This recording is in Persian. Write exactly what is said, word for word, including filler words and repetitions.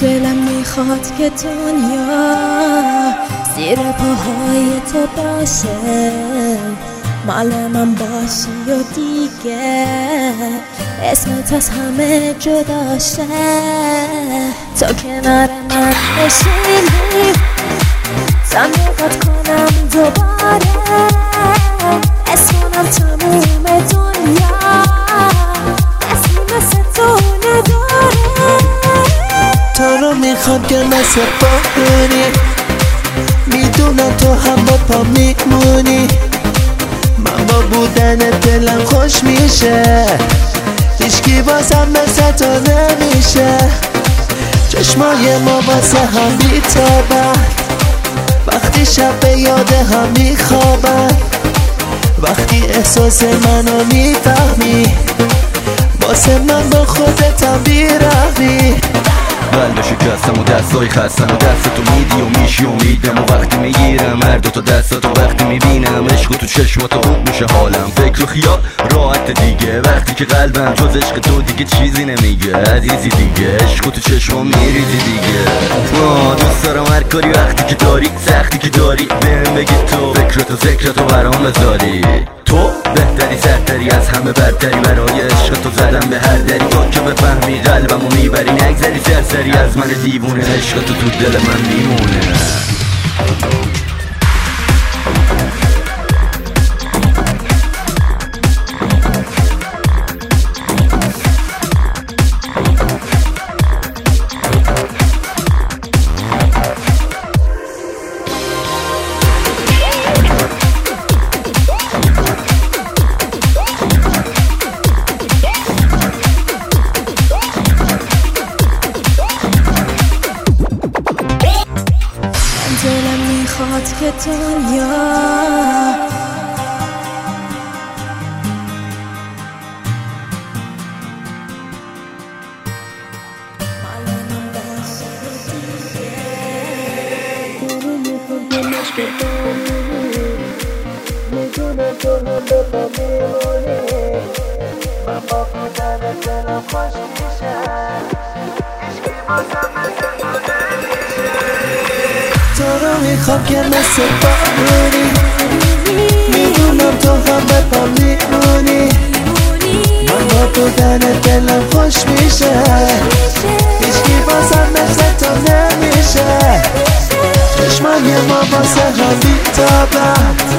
دلم میخواد که دنیا زیر پاهای تو باشه، مال من باشی و دیگه اسمت از همه جداشه. تو کنار من نشینی تا نگات کنم دوباره، اسمونم تموم دنیا اسمی مثل تو نداره. تو رو میخوام که مثل بارونی، میدونم تو هم با پا میمونی، من با بودن دلم خوش میشه، هیچکی بازم مثل تو نمیشه. چشمای ما واسه هم بیتابن، وقتی شب به یاد هم میخوابن، وقتی احساس منو میفهمی واسه من با خودت هم بیرحمی. قلب شکستم و دستای خستم و دست تو میدی و میشی و میدم و وقتی میگیرم هر دوتا دستاتو وقتی میبینم عشق تو چشماتو خوب میشه حالم، فکر و خیال راحت دیگه وقتی که قلبم جز عشق تو دیگه چیزی نمیگه عزیزی دیگه، عشق تو چشمام میریزی دیگه. آه دوست دارم هر کاری وقتی که داری سختی که داری بهم بگی تو فکرتو ذکرتو برام بذاری، تو بهتری سرتری از همه برتری، برای عشق تو زدم به هر دری تا که بفهمی قلبمو میبری نگذری سرسری از من دیوونه، عشق تو تو دل من میمونه. دلم میخواد که دنیا مال من باشه دیگه. میخوام که بمونی، میدونم تو هم به پا میمونی، من با بودن دلم خوش میشه، هیچکی بازم مثل تو نمیشه. تو رو میخوام که مثل بارونی، میدونم تو هم به پا میمونی، من با بودن دلم خوش میشه، هیچکی بازم مثل تو نمیشه. چشمای ما واسه هم بیتابن،